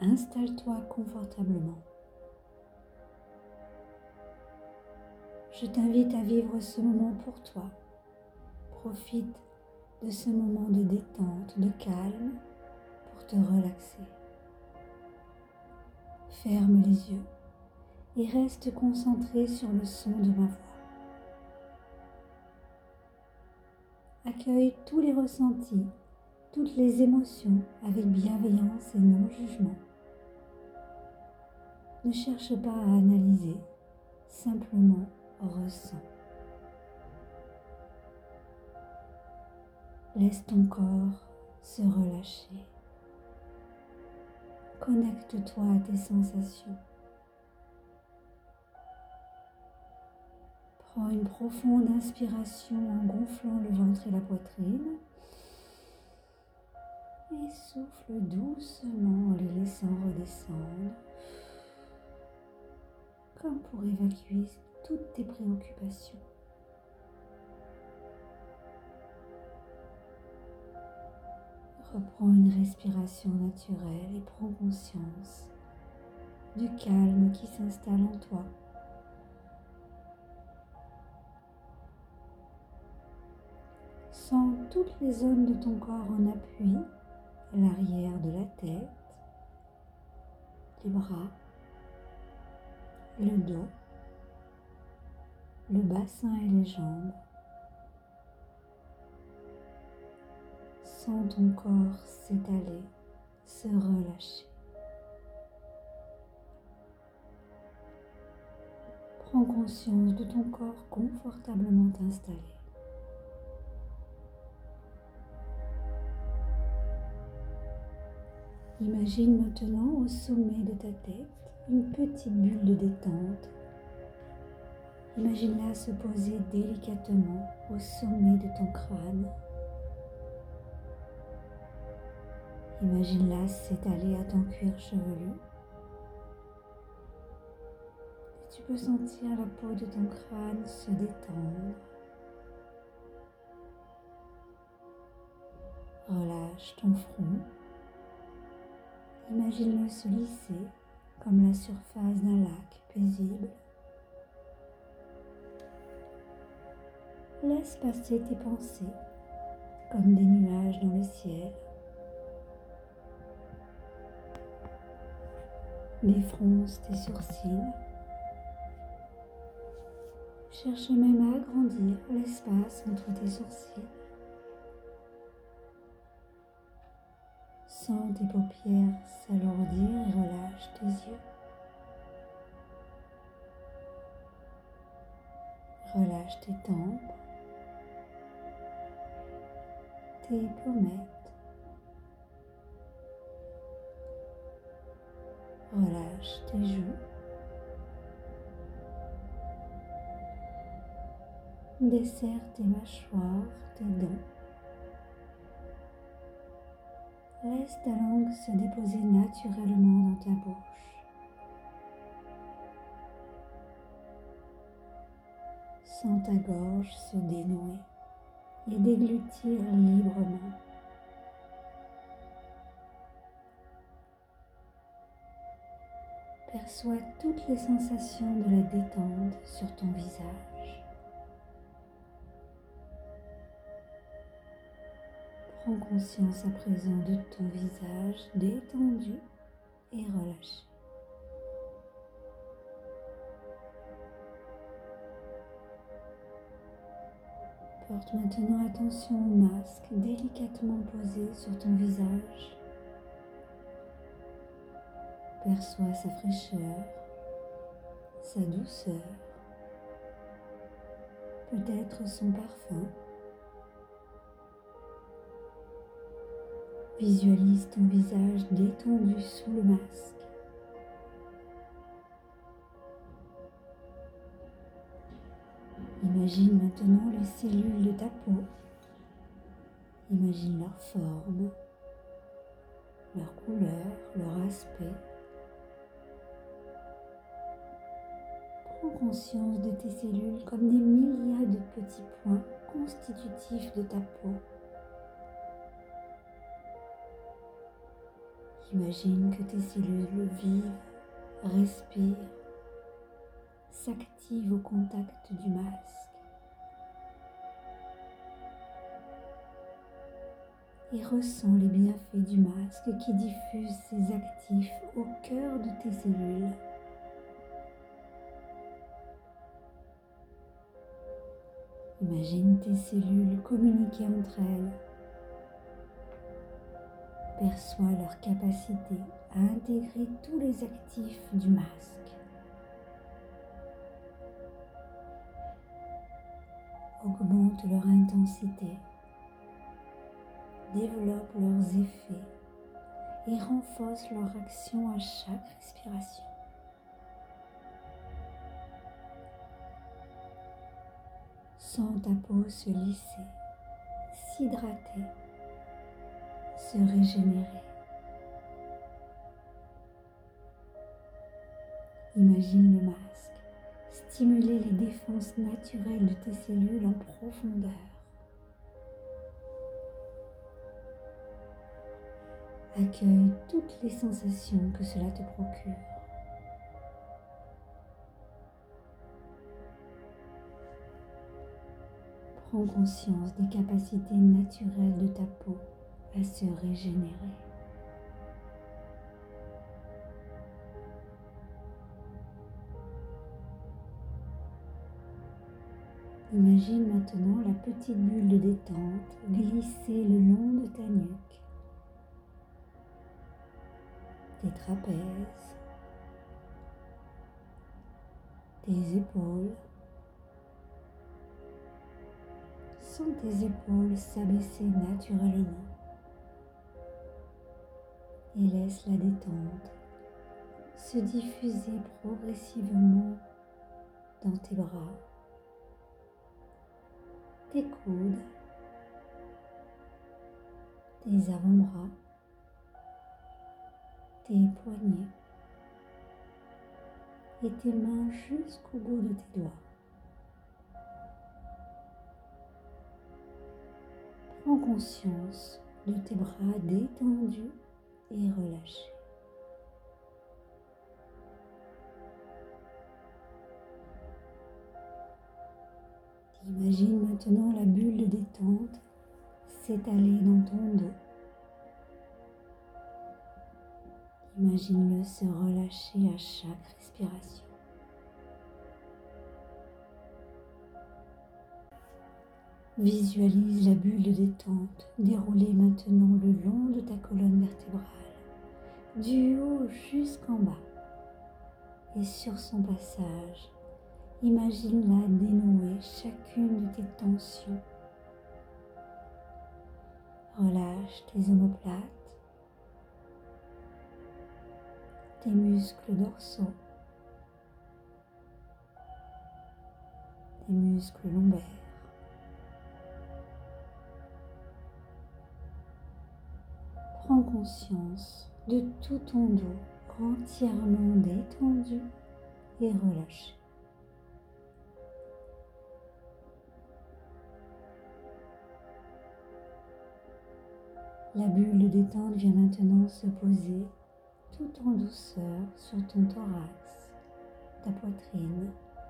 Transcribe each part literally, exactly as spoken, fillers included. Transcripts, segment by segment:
Installe-toi confortablement. Je t'invite à vivre ce moment pour toi. Profite de ce moment de détente, de calme, pour te relaxer. Ferme les yeux et reste concentré sur le son de ma voix. Accueille tous les ressentis, toutes les émotions avec bienveillance et non-jugement. Ne cherche pas à analyser, simplement ressens. Laisse ton corps se relâcher. Connecte-toi à tes sensations. Prends une profonde inspiration en gonflant le ventre et la poitrine. Et souffle doucement en les laissant redescendre, comme pour évacuer toutes tes préoccupations. Reprends une respiration naturelle et prends conscience du calme qui s'installe en toi. Sens toutes les zones de ton corps en appui, à l'arrière de la tête, les bras, le dos, le bassin et les jambes. Sens ton corps s'étaler, se relâcher. Prends conscience de ton corps confortablement installé. Imagine maintenant au sommet de ta tête une petite bulle de détente. Imagine-la se poser délicatement au sommet de ton crâne. Imagine-la s'étaler à ton cuir chevelu. Et tu peux sentir la peau de ton crâne se détendre. Relâche ton front. Imagine-le se lisser comme la surface d'un lac paisible. Laisse passer tes pensées comme des nuages dans le ciel. Défronce tes sourcils. Cherche même à agrandir l'espace entre tes sourcils. Sens tes paupières s'alourdir et relâche tes yeux. Relâche tes tempes, tes pommettes. Relâche tes joues. Desserre tes mâchoires, tes dents. Laisse ta langue se déposer naturellement dans ta bouche. Sens ta gorge se dénouer et déglutir librement. Perçois toutes les sensations de la détente sur ton visage. Prends conscience à présent de ton visage détendu et relâché. Porte maintenant attention au masque délicatement posé sur ton visage. Perçois sa fraîcheur, sa douceur, peut-être son parfum. Visualise ton visage détendu sous le masque. Imagine maintenant les cellules de ta peau. Imagine leur forme, leur couleur, leur aspect. Prends conscience de tes cellules comme des milliards de petits points constitutifs de ta peau. Imagine que tes cellules vivent, respirent, s'activent au contact du masque et ressens les bienfaits du masque qui diffuse ses actifs au cœur de tes cellules. Imagine tes cellules communiquer entre elles. Perçois leur capacité à intégrer tous les actifs du masque. Augmente leur intensité, développe leurs effets et renforce leur action à chaque respiration. Sens ta peau se lisser, s'hydrater, se régénérer. Imagine le masque stimuler les défenses naturelles de tes cellules en profondeur. Accueille toutes les sensations que cela te procure. Prends conscience des capacités naturelles de ta peau à se régénérer. Imagine maintenant la petite bulle de détente glisser le long de ta nuque, tes trapèzes, tes épaules. Sens tes épaules s'abaisser naturellement et laisse la détente se diffuser progressivement dans tes bras, tes coudes, tes avant-bras, tes poignets et tes mains jusqu'au bout de tes doigts. Prends conscience de tes bras détendus et relâchés. Imagine maintenant la bulle de détente s'étaler dans ton dos. Imagine-le se relâcher à chaque respiration. Visualise la bulle de détente dérouler maintenant le long de ta colonne vertébrale, du haut jusqu'en bas. Et sur son passage, imagine-la dénouer chacune de tes tensions. Relâche tes omoplates, tes muscles dorsaux, tes muscles lombaires. Prends conscience de tout ton dos entièrement détendu et relâché. La bulle de détente vient maintenant se poser tout en douceur sur ton thorax, ta poitrine.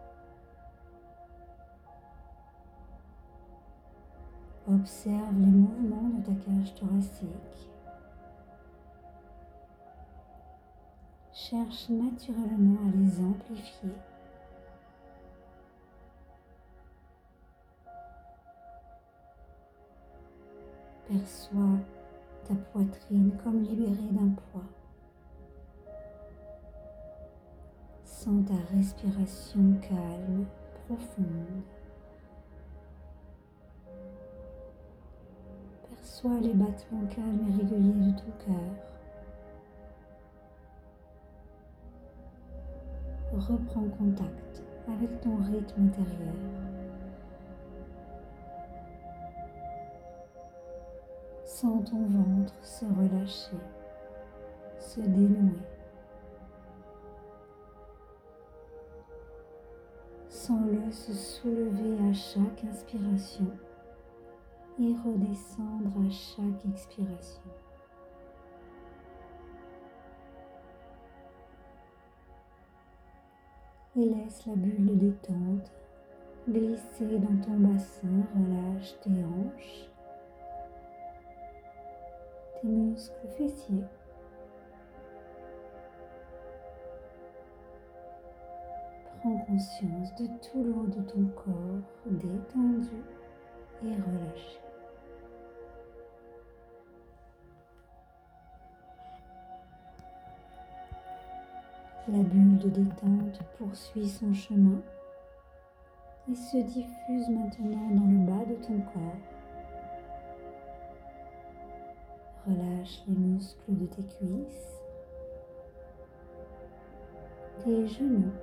Observe les mouvements de ta cage thoracique. Cherche naturellement à les amplifier. Perçois ta poitrine comme libérée d'un poids. Sens ta respiration calme, profonde. Perçois les battements calmes et réguliers de ton cœur. Reprends contact avec ton rythme intérieur. Sens ton ventre se relâcher, se dénouer. Sens-le se soulever à chaque inspiration et redescendre à chaque expiration. et laisse la bulle de détente glisser dans ton bassin. Relâche tes hanches, tes muscles fessiers. Prends conscience de tout le haut de ton corps détendu et relâché. La bulle de détente poursuit son chemin et se diffuse maintenant dans le bas de ton corps. Relâche les muscles de tes cuisses, tes genoux,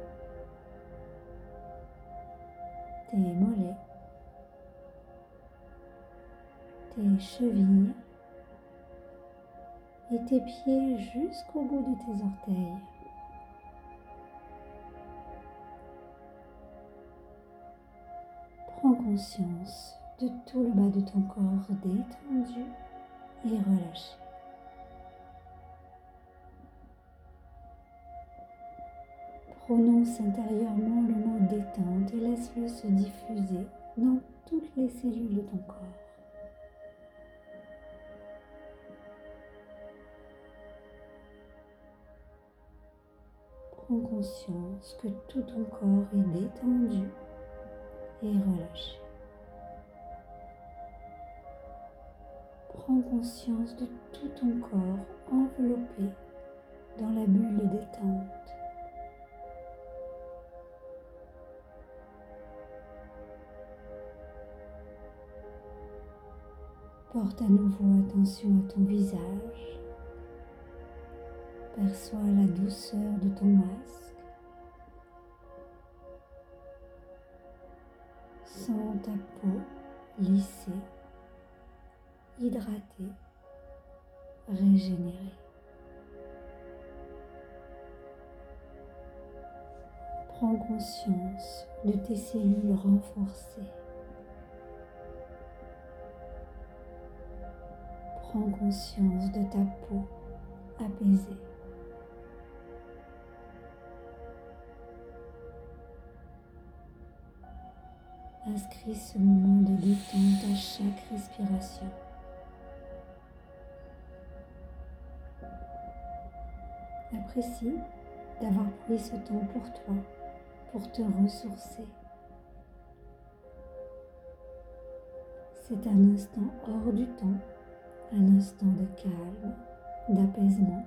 tes mollets, tes chevilles et tes pieds jusqu'au bout de tes orteils. Prends conscience de tout le bas de ton corps détendu et relâché. Prononce intérieurement le mot détente et laisse-le se diffuser dans toutes les cellules de ton corps. Prends conscience que tout ton corps est détendu et relâché. Prends conscience de tout ton corps enveloppé dans la bulle de détente. Porte à nouveau attention à ton visage. Perçois la douceur de ton masque. Sens ta peau lissée, hydratée, régénérée. Prends conscience de tes cellules renforcées. Prends conscience de ta peau apaisée. Inscris ce moment de détente à chaque respiration. Apprécie d'avoir pris ce temps pour toi, pour te ressourcer. C'est un instant hors du temps, un instant de calme, d'apaisement.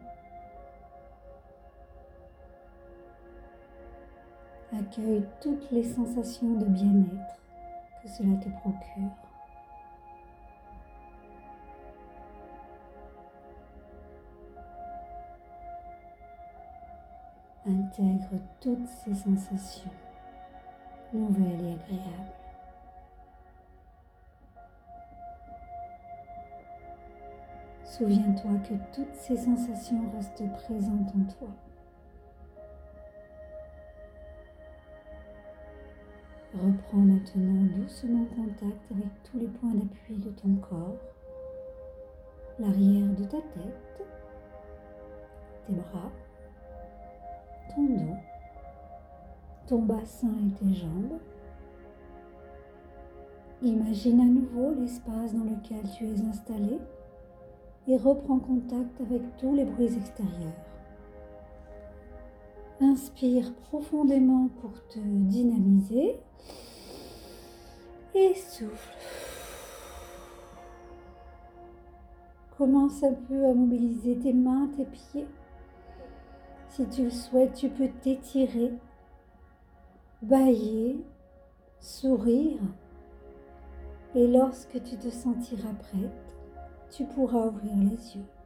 Accueille toutes les sensations de bien-être que cela te procure. Intègre toutes ces sensations, nouvelles et agréables. Souviens-toi que toutes ces sensations restent présentes en toi. Reprends maintenant doucement contact avec tous les points d'appui de ton corps, l'arrière de ta tête, tes bras, ton dos, ton bassin et tes jambes. Imagine à nouveau l'espace dans lequel tu es installé et reprends contact avec tous les bruits extérieurs. Inspire profondément pour te dynamiser et souffle. Commence un peu à mobiliser tes mains, tes pieds. Si tu le souhaites, tu peux t'étirer, bâiller, sourire. Et lorsque tu te sentiras prête, tu pourras ouvrir les yeux.